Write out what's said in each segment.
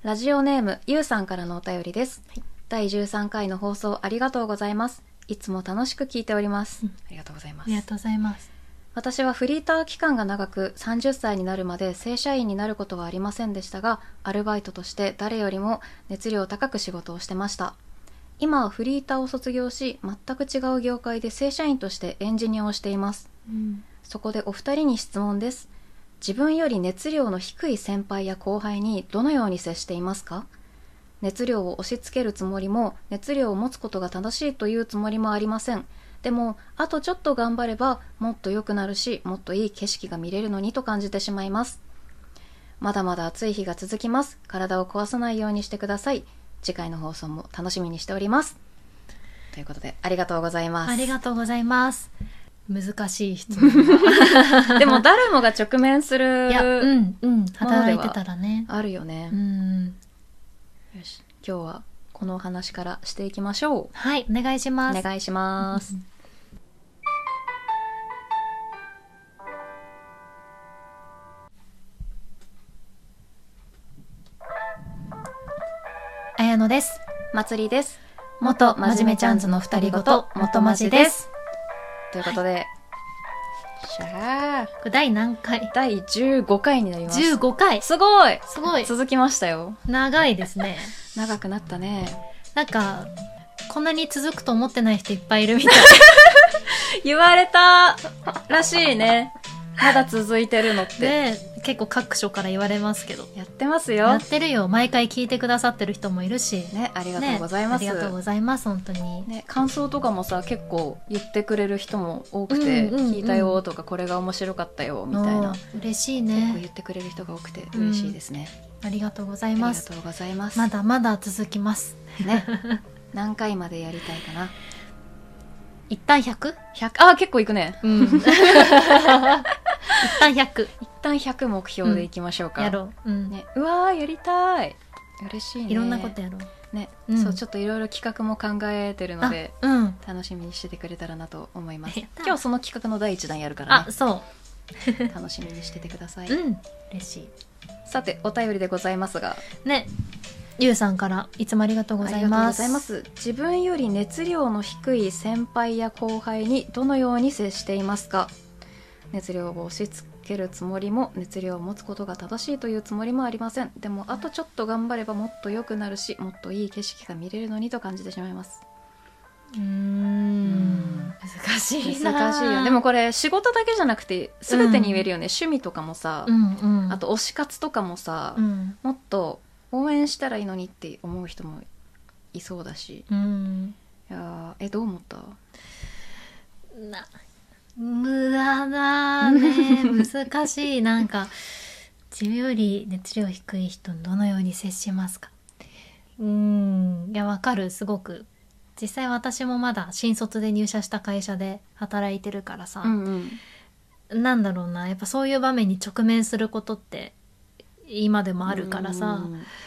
ラジオネームゆうさんからのお便りです、はい、第13回の放送ありがとうございます。いつも楽しく聞いております、ありがとうございます。 ありがとうございます。 私はフリーター期間が長く30歳になるまで正社員になることはありませんでしたが、アルバイトとして誰よりも熱量高く仕事をしてました。今はフリーターを卒業し、全く違う業界で正社員としてエンジニアをしています、そこでお二人に質問です。自分より熱量の低い先輩や後輩にどのように接していますか？熱量を押し付けるつもりも、熱量を持つことが正しいというつもりもありません。でもあとちょっと頑張ればもっと良くなるし、もっといい景色が見れるのにと感じてしまいます。まだまだ暑い日が続きます。体を壊さないようにしてください。次回の放送も楽しみにしております、ということでありがとうございます。 ありがとうございます。難しい質問でも誰もが直面するいや、働いてものたらね、 あるよね、よし、今日はこのお話からしていきましょう。 はい、お願いします。 お願いします、 綾乃です。 まつりです。 元真面目ちゃんずの二人ごと元まじです。 ということで、しゃー、 これ第何回？ 第15回になります。 15回。 すごいすごい。 続きましたよ。 長いですね。 長くなったね。 なんかこんなに続くと思ってない人いっぱいいるみたい。 言われたらしいね。まだ続いてるのって。 で、結構各所から言われますけど。 やってますよ。 やってるよ。毎回聞いてくださってる人もいるし。 ね、ありがとうございます。 ね、ありがとうございます、本当に。 ね、感想とかもさ、結構言ってくれる人も多くて、聞いたよとか、これが面白かったよみたいな。 嬉しいね。 結構言ってくれる人が多くて嬉しいですね。 ありがとうございます。 ありがとうございます。 まだまだ続きます。 ね。何回までやりたいかな。 一旦 100？ あ、結構いくね。 一旦100。 一旦100目標でいきましょうか。 やろう。 ね、うわー、やりたい。嬉しいね。 いろんなことやろう。 ね、そう、ちょっといろいろ企画も考えてるので、楽しみにしててくれたらなと思います。今日その企画の第1弾やるからね。 あ、そう。 楽しみにしててください。 嬉しい。 さて、お便りでございますが。 ね。ゆうさんからいつもありがとうございます。 ありがとうございます。自分より熱量の低い先輩や後輩にどのように接していますか？熱量を押し付けるつもりも、熱量を持つことが正しいというつもりもありません。でもあとちょっと頑張ればもっと良くなるし、もっといい景色が見れるのにと感じてしまいます。 難しいな。 難しいよ。でもこれ仕事だけじゃなくて全てに言えるよね。趣味とかもさ、あと推し活とかもさ、もっと応援したらいいのにって思う人もいそうだし、いや、どう思った？ 無駄だね。難しい。なんか自分より熱量低い人にどのように接しますか？いや、わかる。すごく。実際私もまだ新卒で入社した会社で働いてるからさ、なんだろうな、やっぱそういう場面に直面することって今でもあるからさ、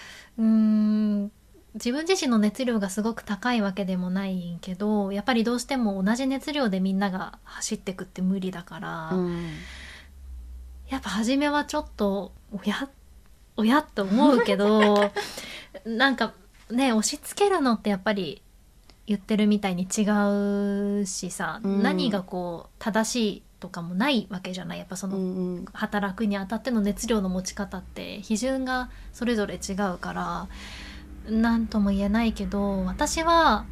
自分自身の熱量がすごく高いわけでもないけど、やっぱりどうしても同じ熱量でみんなが走ってくって無理だから、やっぱ初めはちょっとおやって思うけどなんかね、押し付けるのってやっぱり言ってるみたいに違うしさ、何がこう正しいとかもないわけじゃない。やっぱその働くにあたっての熱量の持ち方って基準がそれぞれ違うから何とも言えないけど、私は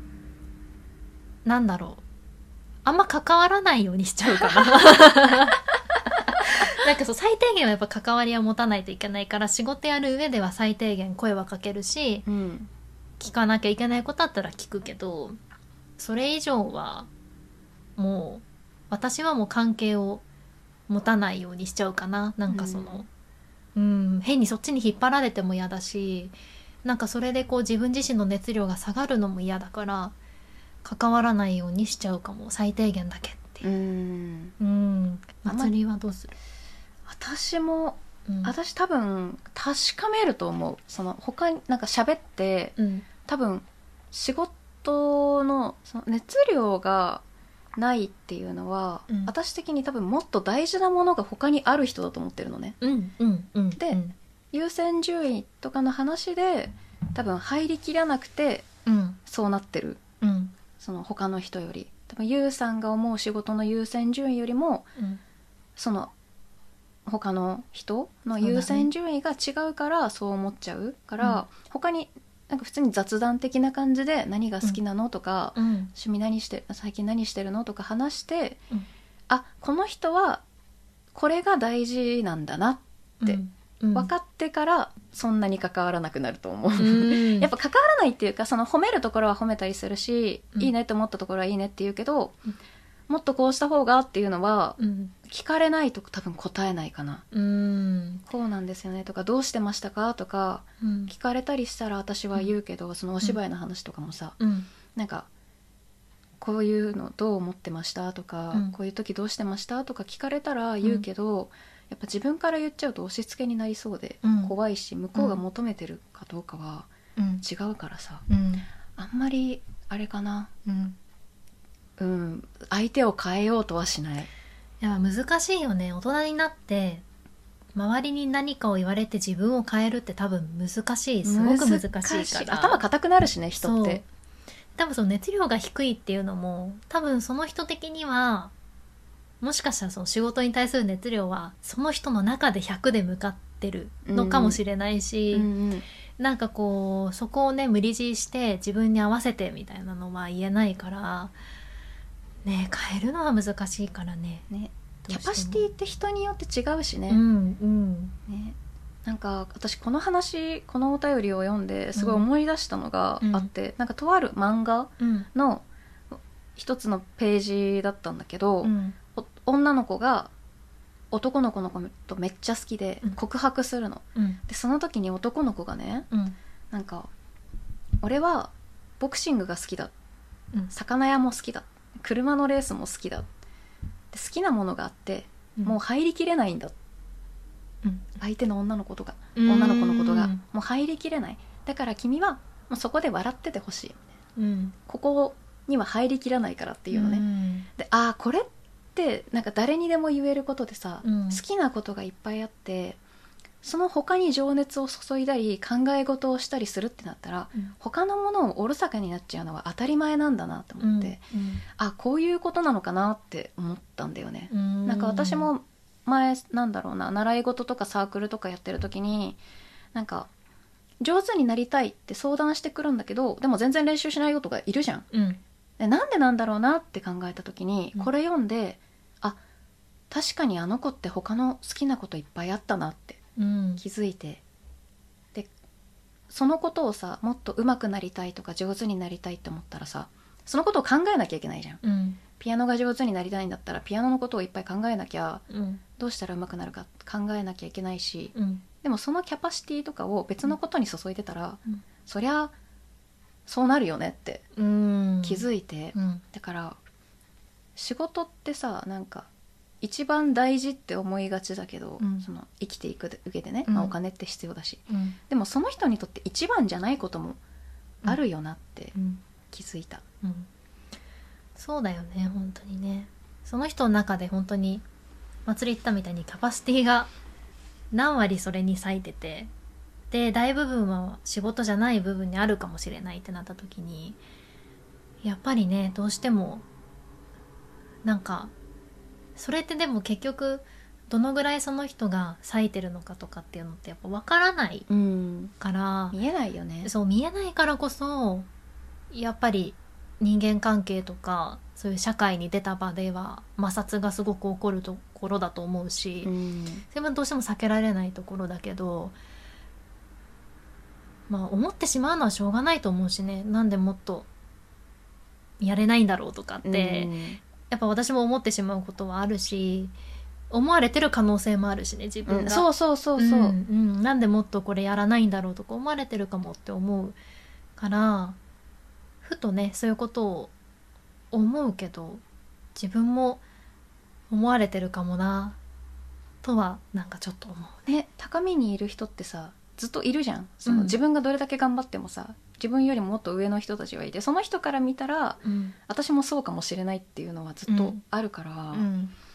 なんだろう、あんま関わらないようにしちゃうかななんかそう、最低限はやっぱ関わりは持たないといけないから、仕事やる上では最低限声はかけるし、聞かなきゃいけないことあったら聞くけど、それ以上はもう私はもう関係を持たないようにしちゃうかな。なんかその、変にそっちに引っ張られても嫌だし、なんかそれでこう自分自身の熱量が下がるのも嫌だから、関わらないようにしちゃうかも。最低限だけっていう。祭りはどうする？ 私も、私多分確かめると思う。その他になんか喋って、多分仕事のその熱量がないっていうのは、私的に多分もっと大事なものが他にある人だと思ってるのね。で、 優先順位とかの話で多分入りきらなくてそうなってる、その他の人より多分ゆうさんが思う仕事の優先順位よりも、その他の人の優先順位が違うからそう思っちゃうから、他になんか普通に雑談的な感じで何が好きなのとか、趣味最近何してるのとか話して、あ、この人はこれが大事なんだなって分かってからそんなに関わらなくなると思う、やっぱ関わらないっていうか、その褒めるところは褒めたりするし、いいねって思ったところはいいねって言うけど、もっとこうした方がっていうのは聞かれないと多分答えないかな、こうなんですよねとかどうしてましたかとか、聞かれたりしたら私は言うけど、そのお芝居の話とかもさ、なんかこういうのどう思ってましたとか、こういう時どうしてましたとか聞かれたら言うけど、やっぱ自分から言っちゃうと押し付けになりそうで怖いし、向こうが求めてるかどうかは違うからさ、あんまりあれかな、相手を変えようとはしない。 いや難しいよね。大人になって周りに何かを言われて自分を変えるって多分難しい、すごく難しいから、 頭固くなるしね、人って。 多分その熱量が低いっていうのも多分その人的にはもしかしたらその仕事に対する熱量はその人の中で100で向かってるのかもしれないし、なんかこうそこをね無理強いして自分に合わせてみたいなのは言えないからね、変えるのは難しいからね。 キャパシティって人によって違うしね。ね、なんか私このお便りを読んですごい思い出したのがあって、なんかとある漫画の一つのページだったんだけど、女の子が男の子の子とめっちゃ好きで告白するの、でその時に男の子がね、なんか俺はボクシングが好きだ、魚屋も好きだ、車のレースも好きだ、で好きなものがあって、もう入りきれないんだ、相手の女の子のことがもう入りきれない、だから君はもうそこで笑っててほしい、ここには入りきらないからっていうのね、でこれってなんか誰にでも言えることでさ、好きなことがいっぱいあってその他に情熱を注いだり考え事をしたりするってなったら、他のものをおろそかになっちゃうのは当たり前なんだなと思って、こういうことなのかなって思ったんだよね。なんか私も前習い事とかサークルとかやってる時になんか上手になりたいって相談してくるんだけど、でも全然練習しない子とかいるじゃん、でなんでなんだろうなって考えた時に、これ読んで確かにあの子って他の好きなこといっぱいあったなって気づいて、でそのことをさもっと上手くなりたいとか上手になりたいって思ったらさ、そのことを考えなきゃいけないじゃん、ピアノが上手になりたいんだったらピアノのことをいっぱい考えなきゃ、どうしたら上手くなるか考えなきゃいけないし、でもそのキャパシティとかを別のことに注いでたら、そりゃそうなるよねって気づいて、だから仕事ってさなんか一番大事って思いがちだけど、その生きていく上でね、お金って必要だし、でもその人にとって一番じゃないこともあるよなって気づいた、 そうだよね、本当にね。その人の中で本当に祭り言ったみたいにキャパシティが何割それに割いてて、で大部分は仕事じゃない部分にあるかもしれないってなった時に、やっぱりねどうしてもなんかそれってでも結局どのぐらいその人が割いてるのかとかっていうのってやっぱ分からないから、 見えないよね。 そう見えないからこそやっぱり人間関係とかそういう社会に出た場では摩擦がすごく起こるところだと思うし、それはどうしても避けられないところだけど、思ってしまうのはしょうがないと思うしね。なんでもっとやれないんだろうとかって、やっぱ私も思ってしまうことはあるし、思われてる可能性もあるしね、自分が、なんでもっとこれやらないんだろうとか思われてるかもって思うから、ふとねそういうことを思うけど、自分も思われてるかもなとはなんかちょっと思うね。高みにいる人ってさずっといるじゃん。その自分がどれだけ頑張ってもさ、自分よりももっと上の人たちがいて、その人から見たら、私もそうかもしれないっていうのはずっとあるから、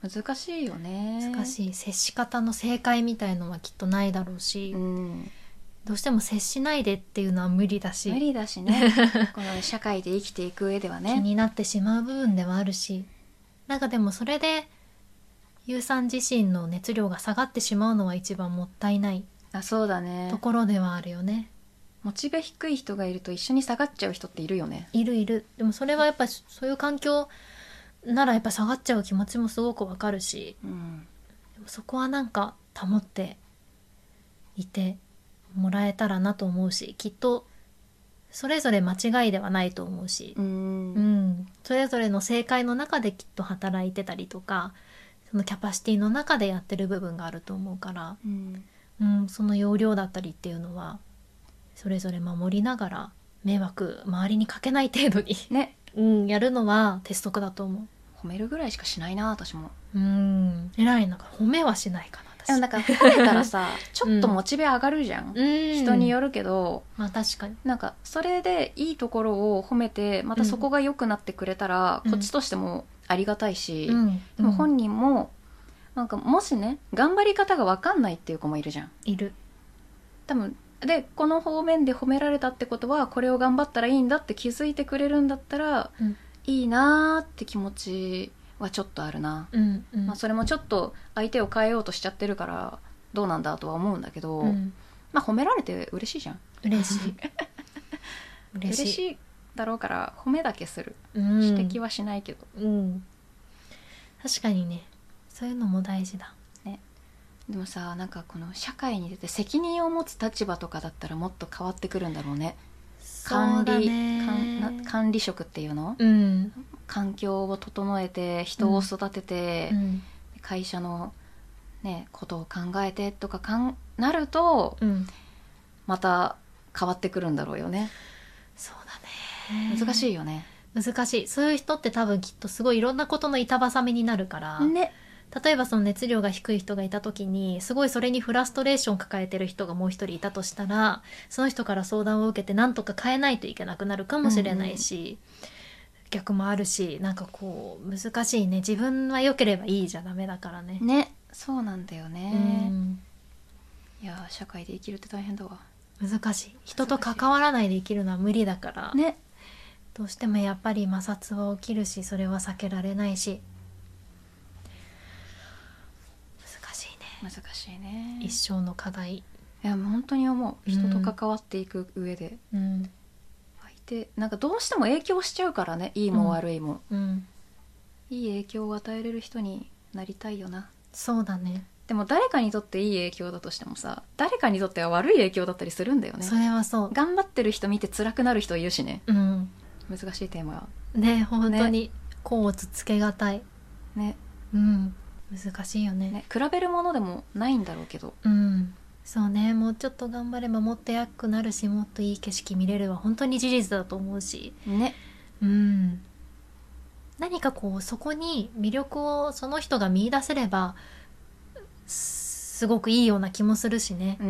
難しいよね。 難しい。接し方の正解みたいのはきっとないだろうし、どうしても接しないでっていうのは無理だし、 無理だしねこの社会で生きていく上ではね気になってしまう部分ではあるし、なんかでもそれでゆうさん自身の熱量が下がってしまうのは一番もったいないそうだね。 ところではあるよね。 モチベ低い人がいると一緒に下がっちゃう人っているよね。 いるいる。でもそれはやっぱそういう環境ならやっぱ下がっちゃう気持ちもすごくわかるし、でもそこはなんか保っていてもらえたらなと思うし、きっとそれぞれ間違いではないと思うし、それぞれの正解の中できっと働いてたりとか、そのキャパシティの中でやってる部分があると思うから、その要領だったりっていうのはそれぞれ守りながら迷惑周りにかけない程度にね、 やるのは鉄則だと思う。 褒めるぐらいしかしないな私も。 偉い。なんか褒めはしないかな私。 でもなんか褒めたらさちょっとモチベ上がるじゃん、人によるけど、 まあ確かになんかそれでいいところを褒めてまたそこが良くなってくれたら、こっちとしてもありがたいし、でも本人もなんかもしね頑張り方が分かんないっていう子もいるじゃん。 いる。 多分でこの方面で褒められたってことはこれを頑張ったらいいんだって気づいてくれるんだったら、いいなーって気持ちはちょっとあるな、まあ、それもちょっと相手を変えようとしちゃってるからどうなんだとは思うんだけど、まあ褒められて嬉しいじゃん。 嬉しい嬉しいだろうから褒めだけする、指摘はしないけど、 確かにね、そういうのも大事だね。でもさ、なんかこの社会に出て責任を持つ立場とかだったらもっと変わってくるんだろうね。管理職っていうの、環境を整えて人を育てて、会社の、ね、ことを考えてとかなると、また変わってくるんだろうよね。 そうだね。 難しいよね。 難しい。そういう人って多分きっとすごいいろんなことの板挟みになるから、ね、例えばその熱量が低い人がいた時にすごいそれにフラストレーションを抱えてる人がもう一人いたとしたら、その人から相談を受けて何とか変えないといけなくなるかもしれないし、逆もあるし、なんかこう難しいね。自分は良ければいいじゃダメだからね。 ね、そうなんだよね。いや社会で生きるって大変だわ。 難しい。人と関わらないで生きるのは無理だからね。どうしてもやっぱり摩擦は起きるし、それは避けられないし、難しいね。 難しいね。 一生の課題。 いやもう本当に思う。人と関わっていく上で、相手なんかどうしても影響しちゃうからね、いいも悪いも、いい影響を与えれる人になりたいよな。 そうだね。 でも誰かにとっていい影響だとしてもさ、誰かにとっては悪い影響だったりするんだよね。 それはそう。 頑張ってる人見て辛くなる人いるしね。難しいテーマね。本当に甲乙つけがたいね。 難しいよ ね。 比べるものでもないんだろうけど、 そうね。もうちょっと頑張ればもっと良くなるし、もっといい景色見れるは本当に事実だと思うしね。 何かこうそこに魅力をその人が見出せればすごくいいような気もするしね。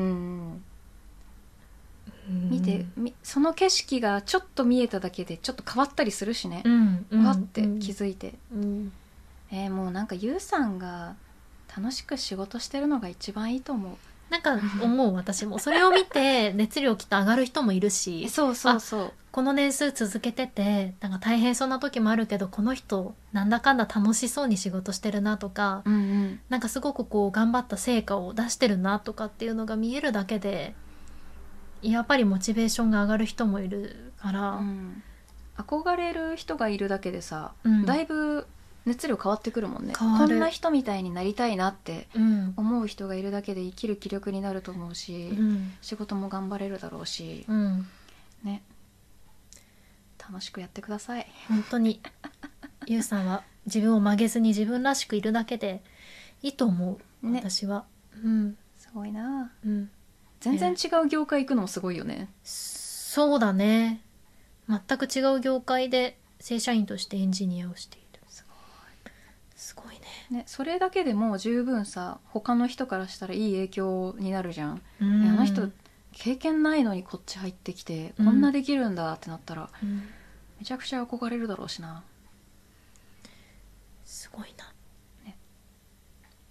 見てその景色がちょっと見えただけでちょっと変わったりするしね。わって気づいて、もうなんかゆうさんが楽しく仕事してるのが一番いいと思う。 なんか思う。私もそれを見て熱量きっと上がる人もいるしそうそうそう。 この年数続けててなんか大変そうな時もあるけど、この人なんだかんだ楽しそうに仕事してるなとか、なんかすごくこう頑張った成果を出してるなとかっていうのが見えるだけでやっぱりモチベーションが上がる人もいるから、 憧れる人がいるだけでさ、だいぶ熱量変わってくるもんね。こんな人みたいになりたいなって思う人がいるだけで生きる気力になると思うし、仕事も頑張れるだろうし、ね、楽しくやってください。 本当にゆうさんは自分を曲げずに自分らしくいるだけでいいと思う、私は。 すごいな、全然違う業界行くのもすごいよね。 そうだね。全く違う業界で正社員としてエンジニアをしている。すごいね。 それだけでもう十分さ、他の人からしたらいい影響になるじゃん。あの人経験ないのにこっち入ってきて、こんなできるんだってなったら、めちゃくちゃ憧れるだろうしな。 すごいな、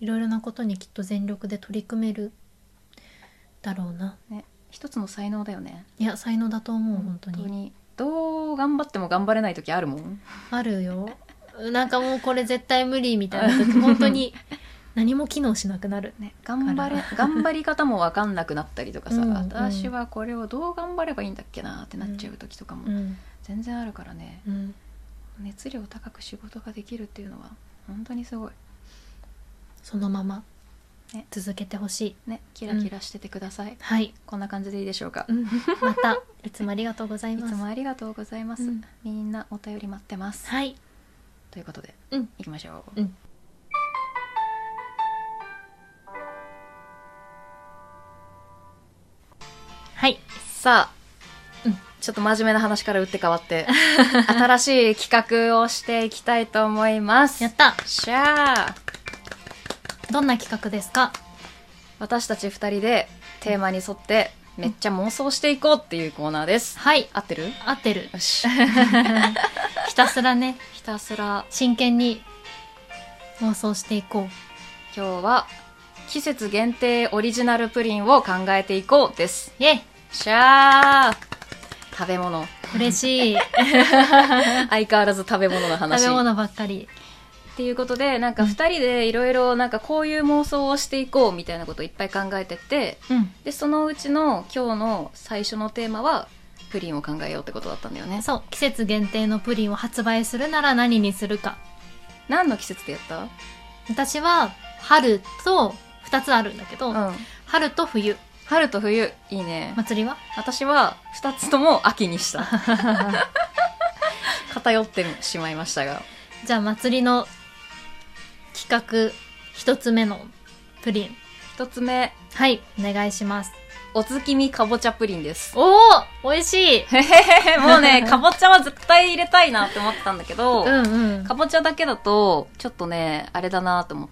いろいろなことにきっと全力で取り組めるだろうな。 ね、一つの才能だよね。 いや才能だと思う、本当に。 どう頑張っても頑張れない時あるもん。 あるよ。なんかもうこれ絶対無理みたいな時本当に何も機能しなくなる、 ね、頑張り方も分かんなくなったりとかさ、私はこれをどう頑張ればいいんだっけなってなっちゃう時とかも全然あるからね、熱量高く仕事ができるっていうのは本当にすごい。 そのまま続けてほしい、 ね、キラキラしててください、 はい、 こんな感じでいいでしょうか、 またいつもありがとうございます。 いつもありがとうございます、みんなお便り待ってます。 はい、 ということで、いきましょう。 はい、 さあ、ちょっと真面目な話から打って変わって新しい企画をしていきたいと思います。 やった。 しゃー。 どんな企画ですか？ 私たち2人でテーマに沿ってめっちゃ妄想していこうっていうコーナーです。 はい、 合ってる？ 合ってる。 よしひたすらね、 ひたすら真剣に妄想していこう。 今日は季節限定オリジナルプリンを考えていこうです。 イェイ。 しゃー。食べ物。 嬉しい。 相変わらず食べ物の話。 食べ物ばっかり。 っていうことで、なんか2人でいろいろなんかこういう妄想をしていこうみたいなことをいっぱい考えてって、でそのうちの今日の最初のテーマはプリンを考えようってことだったんだよね。 そう、季節限定のプリンを発売するなら何にするか。 何の季節でやった？ 私は春と2つあるんだけど、春と冬。 春と冬いいね。 祭りは？ 私は2つとも秋にした。偏ってしまいましたが、 じゃあ祭りの企画1つ目のプリン。 1つ目、 はい、お願いします。 お月見かぼちゃプリンです。 おー、美味しい。 もうね、かぼちゃは絶対入れたいなって思ってたんだけど、かぼちゃだけだとちょっとねあれだなと思って、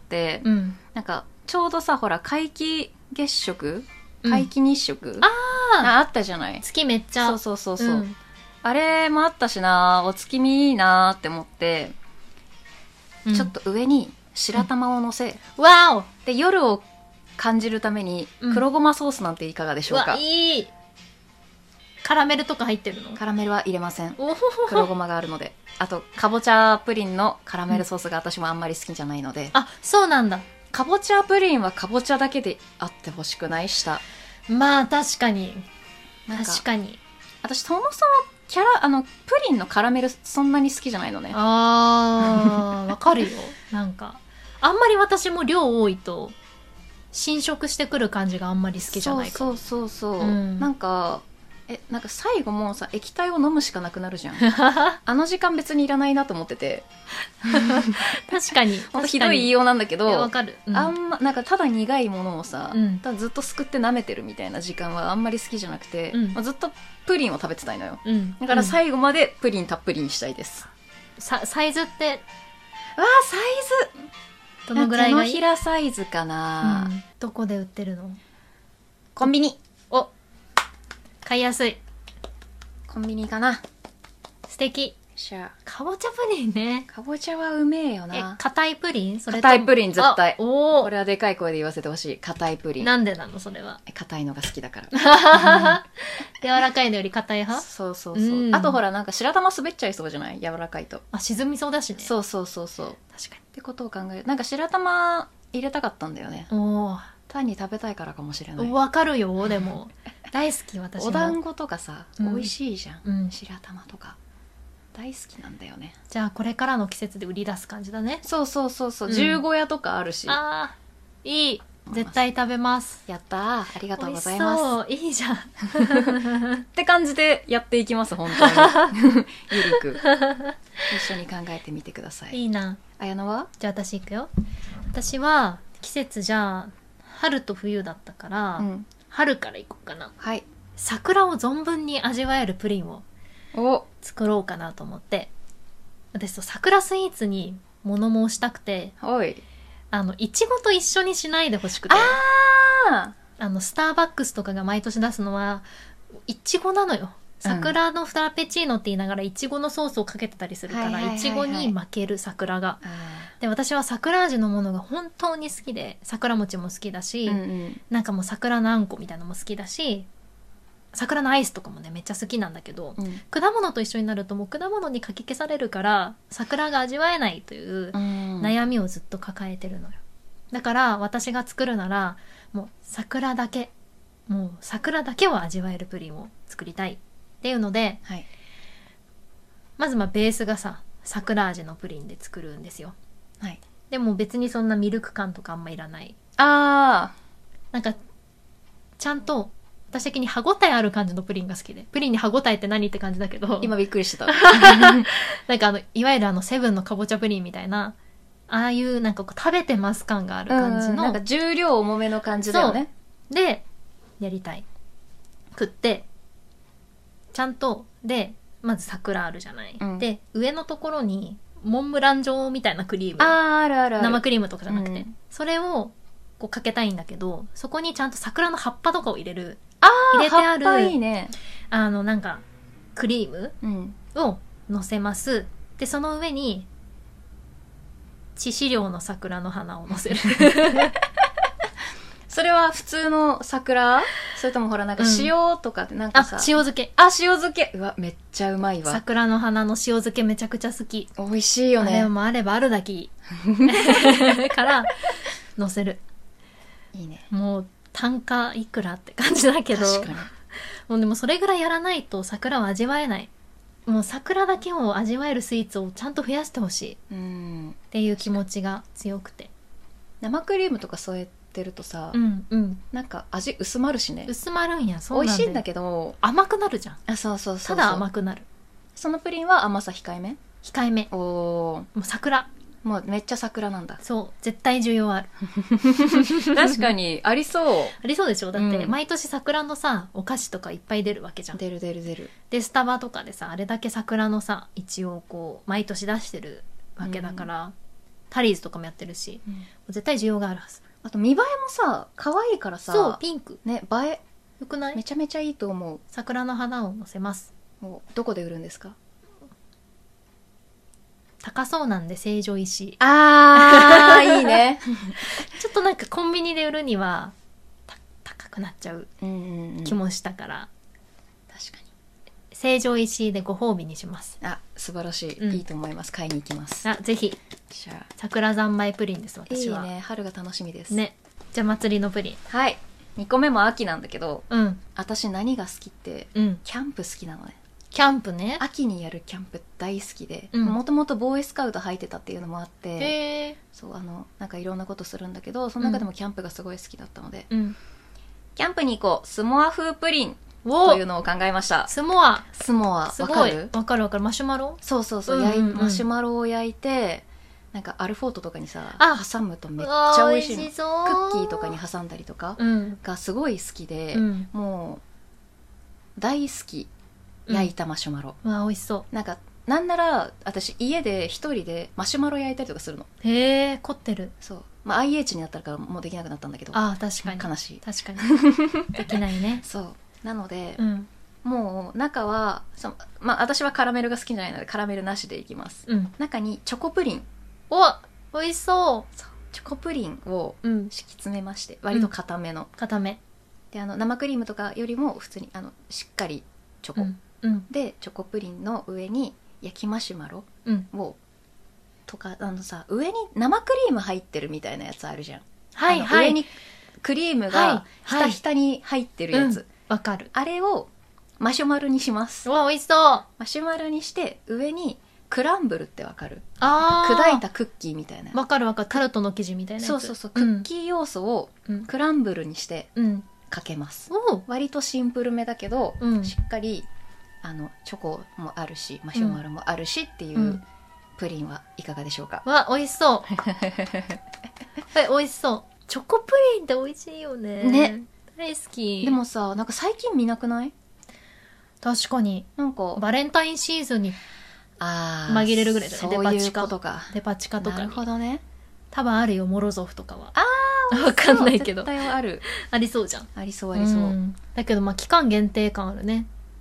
なんかちょうどさ、ほら皆既月食、皆既日食、あったじゃない。 月めっちゃ。 そう、あれもあったしな、お月見いいなって思って、ちょっと上に白玉をのせ、 わおで夜を感じるために黒ごまソースなんていかがでしょうか。 いい。カラメルとか入ってるの？ カラメルは入れません。黒ごまがあるので。あとかぼちゃプリンのカラメルソースが私もあんまり好きじゃないので。 あ、そうなんだ。 かぼちゃプリンはかぼちゃだけであってほしくない？下。 まあ確かに。確かに。 私そもそもプリンのカラメルそんなに好きじゃないのね。 わかるよ。なんかあんまり私も量多いと侵食してくる感じがあんまり好きじゃないかも。 そう、なんか最後もうさ、液体を飲むしかなくなるじゃん。あの時間別にいらないなと思ってて。 確かに。 ほんとひどい言いようなんだけど、 わかる。 なんかただ苦いものをさ、ただずっとすくって舐めてるみたいな時間はあんまり好きじゃなくて、ずっとプリンを食べてたいのよ。だから最後までプリンたっぷりにしたいです。 サイズって、 サイどズのぐらいがいい？ 手のひらサイズかな、 どこで売ってるの？ コンビニ。 買いやすい。 コンビニかな。 素敵。かぼちゃプリンね。 かぼちゃはうめえよな。 硬いプリン？それ硬いプリン絶対。 これはでかい声で言わせてほしい。硬いプリン。 なんでなのそれは？ 硬いのが好きだから。 柔らかいのより硬い派？ そう。あとほら、なんか白玉滑っちゃいそうじゃない？柔らかいと。 沈みそうだしね。 そう。確かに。ってことを考える。なんか白玉入れたかったんだよね。単に食べたいからかもしれない。 わかるよ。でも大好き。私もお団子とかさ、美味しいじゃん。白玉とか大好きなんだよね。 じゃあこれからの季節で売り出す感じだね。 そう。十五夜とかあるし。 いい。絶対食べます。 やったー、ありがとうございます。 そう、いいじゃん。 って感じでやっていきます、本当に。ゆるく一緒に考えてみてください。 いいな。 綾乃は？ じゃあ私いくよ。私は季節じゃあ春と冬だったから、春からいこうかな。 はい。 桜を存分に味わえるプリンを作ろうかなと思って、私と桜スイーツに物申したくて、いちごと一緒にしないでほしくて、スターバックスとかが毎年出すのはいちごなのよ。 桜のフラペチーノって言いながらいちごのソースをかけてたりするかはいはいはいはいらいちごに負ける桜が。 あで私は桜味のものが本当に好きで桜餅も好きだし、 ーうんうん、 なんかもう桜のあんこみたいなのも好きだし桜のアイスとかもねめっちゃ好きなんだけど、 うん果物と一緒になるともう果物にかき消されるから桜が味わえないという悩みをずっと抱えてるのよ。だから私が作るならもう桜だけを味わえるプリンを作りたいっていうので、 はい、 まずベースがさ桜味のプリンで作るんですよ。 はい、 でも別にそんなミルク感とかあんまいらない、 あなんかちゃんと私的に歯ごたえある感じのプリンが好きで、プリンに歯ごたえって何って感じだけどー今びっくりしてたなんかいわゆるセブンのかぼちゃプリンみたいなああいうなんかこう食べてます感がある感じの、 なんか重量重めの感じだよね。 でやりたい食ってちゃんとでまず桜あるじゃない、 うん、 で上のところにモンブラン状みたいなクリーム、 あるあるある、 生クリームとかじゃなくて、それをこうかけたいんだけど、そこにちゃんと桜の葉っぱとかを入れる、入れてある葉っぱいいね、 なんかクリームうんを乗せます。でその上に致死量の桜の花を乗せるそれは普通の桜？それともほらなんか塩とかってなんかさ、 塩漬け。 塩漬け、うわめっちゃうまいわ。 桜の花の塩漬けめちゃくちゃ好き。 美味しいよね。 あれもあればあるだけいいから乗せる。 いいね。 もう単価いくらって感じだけど、 確かに。 もうでもそれぐらいやらないと桜を味わえない。もう桜だけを味わえるスイーツをちゃんと増やしてほしいっていう気持ちが強くて、 生クリームとか添えてるとさ、なんか味薄まるしね。 薄まるんや。そうなんだよ。 美味しいんだけど甘くなるじゃん。 あ、そうそうそうそう、 ただ甘くなる。 そのプリンは甘さ控えめ？ 控えめ。 おもう桜。 もうめっちゃ桜なんだ。 そう、絶対需要ある。 確かにありそう。 ありそうでしょ。だって毎年桜のさお菓子とかいっぱい出るわけじゃん。 出る出る出る。 でスタバとかでさあれだけ桜のさ一応こう毎年出してるわけだから、タリーズとかもやってるし、絶対需要があるはず。 あと見栄えもさ可愛いからさ、 そうピンクね、映えよくない？ めちゃめちゃいいと思う。 桜の花を乗せます。 もうどこで売るんですか？ 高そうなんで成城石井。 いいねちょっとなんかコンビニで売るには高くなっちゃう気もしたから、 確かに成城石井でご褒美にします。 素晴らしい、いいと思います。買いに行きます。 ぜひ。 じゃあ桜三昧プリンです私は。 いいね、春が楽しみですね。じゃあ祭りのプリン。 はい、2個目も秋なんだけど、私何が好きって、キャンプ好きなのね。 キャンプね。 秋にやるキャンプ大好きで、もともとボーイスカウト入ってたっていうのもあって、そうなんかいろんなことするんだけど、その中でもキャンプがすごい好きだったので、キャンプに行こうスモア風プリンというのを考えました。 スモアわかる？ わかるわかる。マシュマロ？ そうそうそう、マシュマロを焼いてなんかアルフォートとかにさ挟むとめっちゃ美味しいの。クッキーとかに挟んだりとかがすごい好きで、もう大好き。焼いたマシュマロ、 美味しそう。 なんなら私家で一人でマシュマロ焼いたりとかするの。 へえ、凝ってる。 そう、IH になったからもうできなくなったんだけど。 確かに悲しい。 確かにできないね。 そうなので、もう中は私はカラメルが好きじゃないのでカラメルなしでいきます。中にチョコプリン。 美味しそう。 チョコプリンを敷き詰めまして、割と固めの、 固めで生クリームとかよりも普通にしっかりチョコ、でチョコプリンの上に焼きマシュマロを、とか上に生クリーム入ってるみたいなやつあるじゃん。上にクリームがひたひたに入ってるやつ、 わかる。 あれをマシュマロにします。 美味しそう。 マシュマロにして上にクランブルってわかる？砕いたクッキーみたいな。 わかるわかる。タルトの生地みたいなやつ。 そうクッキー要素をクランブルにしてかけます。割とシンプルめだけど、しっかりチョコもあるしマシュマロもあるしっていうプリンはいかがでしょうか？ 美味しそう美味しそう。チョコプリンって美味しいよね。 ね、 大好き。 でもさ、なんか最近見なくない？ 確かに。 なんかバレンタインシーズンに紛れるぐらいだね。 そういうことか。 デパ地下とかに。 なるほどね。 多分あるよ、モロゾフとかは。わかんないけど。 絶対ある。 ありそうじゃん。 ありそうありそう。 だけど期間限定感あるね。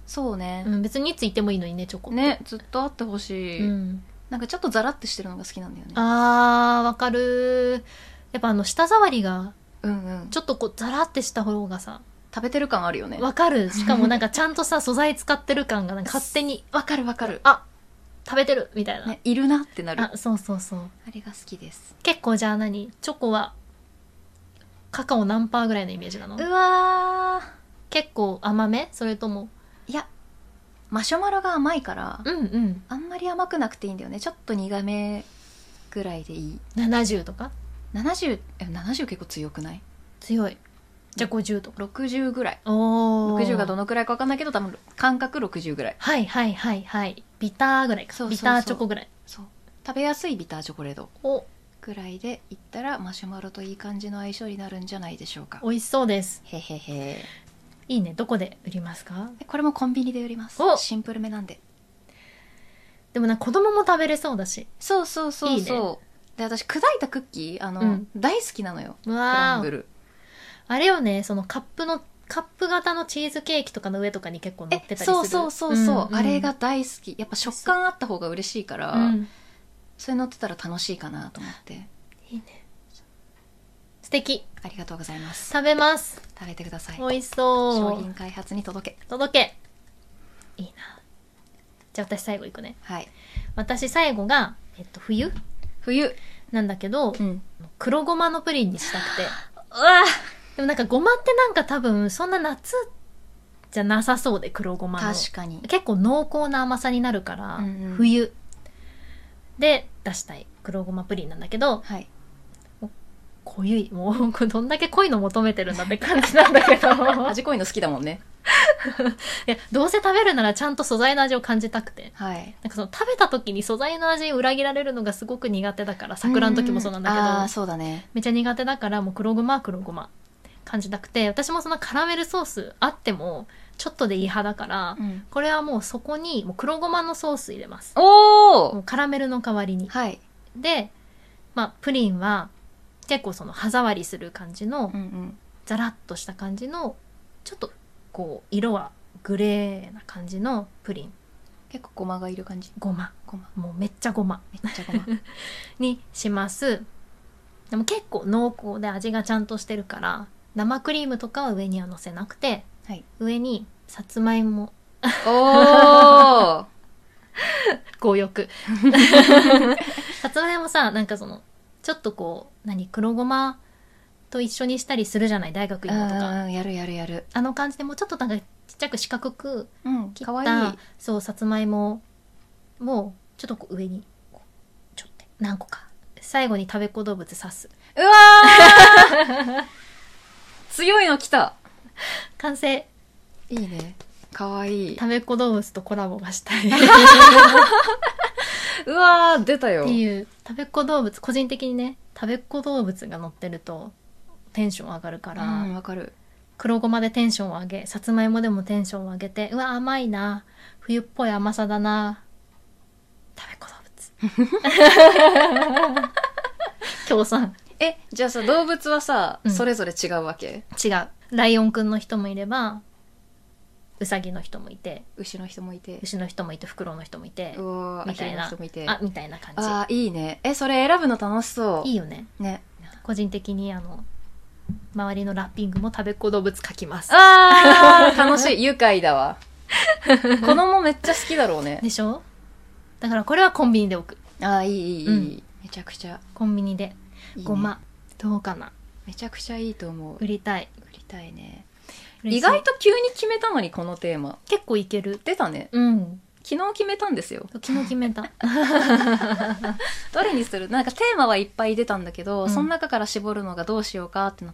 そうね、 別にいついてもいいのにね、チョコってね、ずっとあってほしい、なんかちょっとザラってしてるのが好きなんだよね。 わかる。やっぱ舌触りがちょっとこうザラってした方がさ、 食べてる感あるよね。 わかる。しかもなんかちゃんとさ素材使ってる感がなんか勝手にわかるわかる。 あ、食べてるみたいな、 ね、いるなってなる。 そうそうそう。 あれが好きです。 結構じゃあチョコはカカオ何パーぐらいのイメージなの？ うわー、 結構甘め？それとも？ いや、マシュマロが甘いから、あんまり甘くなくていいんだよね。ちょっと苦めぐらいでいい。 70とか ？70結構強くない？ 強い。じゃあ50とか 60ぐらい。 60 がどのくらいか分かんないけど、多分感覚60ぐらい。 はいはいはいはい。ビターぐらいか。ビターチョコぐらい。 そう、食べやすいビターチョコレートぐらいでいったら、マシュマロといい感じの相性になるんじゃないでしょうか。 美味しそうです。 へへへ。 いいね。どこで売りますか？ これもコンビニで売ります。シンプルめなんで。 でも子供も食べれそうだし。 そうそうそうそう。いいね。で、私砕いたクッキー大好きなのよ。クランブル。 あれよね、そのカップ型のチーズケーキとかの上とかに結構乗ってたりする。 そうそうそうそう、あれが大好き。やっぱ食感あった方が嬉しいから、それ乗ってたら楽しいかなと思って。 いいね。素敵。 ありがとうございます。 食べます。 食べてください。 美味しそう。 商品開発に届け。 いいな。じゃあ私最後いくね。 はい。 私最後が、冬なんだけど、黒ごまのプリンにしたくて。 うわ、 でもごまって多分そんな夏じゃなさそうで、黒ごまの。 確かに。 結構濃厚な甘さになるから、冬で出したい黒ごまプリンなんだけど、 はい。 濃い。もう、どんだけ濃いの求めてるんだって感じなんだけど。 味濃いの好きだもんね。 いや、どうせ食べるならちゃんと素材の味を感じたくて。 はい。 その食べた時に素材の味に裏切られるのがすごく苦手だから、桜の時もそうなんだけど。 ああ、そうだね。 めっちゃ苦手だから、もう黒ごま感じたくて、私もそのカラメルソースあっても、ちょっとでいい派だから、これはもうそこにもう黒ごまのソース入れます。もうカラメルの代わりに。 はい。 で、プリンは結構その歯触りする感じの、ザラッとした感じの、ちょっとこう色はグレーな感じのプリン。 結構ごまがいる感じ。 ごま。もうめっちゃごまにします。でも結構濃厚で味がちゃんとしてるから、生クリームとかは上には乗せなくて、上にさつまいも。 おー強欲。さつまいもさ、そのちょっとこう黒ごまと一緒にしたりするじゃない、大学芋とか。 やる。 あの感じでもうちょっとちっちゃく四角く切った、 かわいい。 そう、さつまいももちょっとこう上にちょっと何個か、最後に食べっ子動物刺す。 うわー強いの来た。 完成。 いいね。かわいい。 食べっ子動物とコラボがしたい。 うわー出たよ。 っていう食べっ子動物、個人的にね、食べっ子動物が乗ってるとテンション上がるから、 わかる。 黒ごまでテンションを上げ、さつまいもでもテンションを上げて、うわ甘いな、冬っぽい甘さだな、食べっ子動物。協賛。 じゃあさ、動物はさ、それぞれ違うわけ？ 違う。ライオンくんの人もいれば、ウサギの人もいて、 牛の人もいて、 フクロウの人もいて、 みたいな人もいて、 みたいな感じ。 いいね。それ選ぶの楽しそう。 いいよね。 ね。 個人的に周りのラッピングも食べっ子動物書きます。 楽しい。愉快だわ。子供めっちゃ好きだろうね。 でしょ？だからこれはコンビニで置く。 いい。めちゃくちゃ。 コンビニで。ごま。どうかな。 めちゃくちゃいいと思う。 売りたいね。意外と急に決めたのに、このテーマ。 結構いける。 出たね。昨日決めたんですよ。 昨日決めた。 どれにする？テーマはいっぱい出たんだけど、その中から絞るのがどうしようかってなって、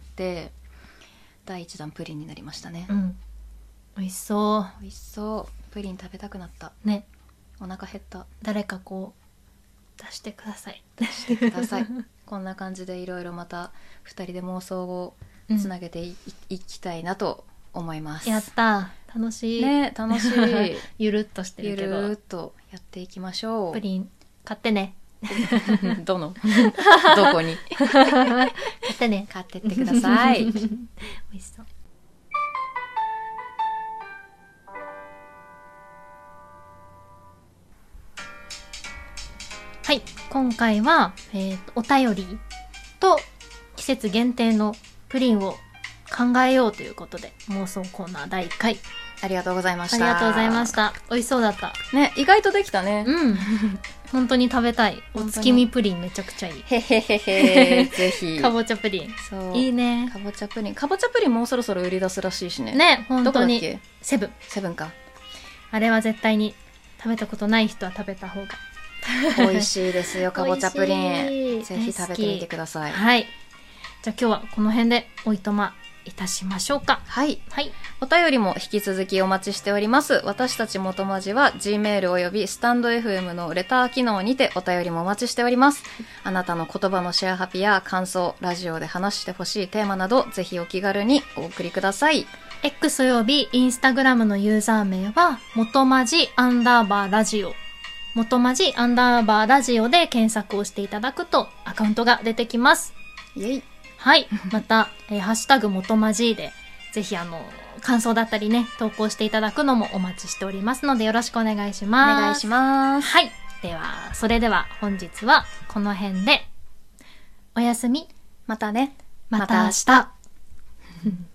第一弾プリンになりましたね。 美味しそう。 美味しそう。プリン食べたくなった。 ね。 お腹減った。 誰か出してください。 こんな感じでいろいろまた2人で妄想をつなげていきたいなと思います。 やった。楽しい。 ね、楽しい。 ゆるっとしてるけど。 ゆるっとやっていきましょう。 プリン買ってね。 どこに？ 買ってね。 買ってってください。 美味しそう。 はい、今回は、お便りと季節限定のプリンを考えようということで、妄想コーナー第1回。 ありがとうございました。 ありがとうございました。美味しそうだった。 ね、意外とできたね。 うん。本当に食べたい。お月見プリンめちゃくちゃいい。 へへへへ。ぜひ。 かぼちゃプリン。 そう。 いいね。 かぼちゃプリン。かぼちゃプリンもうそろそろ売り出すらしいしね。 ね、本当に。 どこだっけ？ セブン。 セブンか。 あれは絶対に食べたことない人は食べた方が。 美味しいですよ、かぼちゃプリン。ぜひ食べてみてください。 はい。じゃあ今日はこの辺でおいとまいたしましょうか。 はい。 はい。 お便りも引き続きお待ちしております。私たち元まじは Gmail およびスタンド FM のレター機能にてお便りもお待ちしております。あなたの言葉のシェアハピや感想、ラジオで話してほしいテーマなど、ぜひお気軽にお送りください。 X およびインスタグラムのユーザー名は、元まじ_ラジオ。元まじ_ラジオで検索をしていただくとアカウントが出てきます。 イェイ。 はい。また、ハッシュタグ元まじで、ぜひ感想だったりね、投稿していただくのもお待ちしておりますのでよろしくお願いします。 お願いします。 はい。では、それでは本日はこの辺で、おやすみ。 またね。 また明日。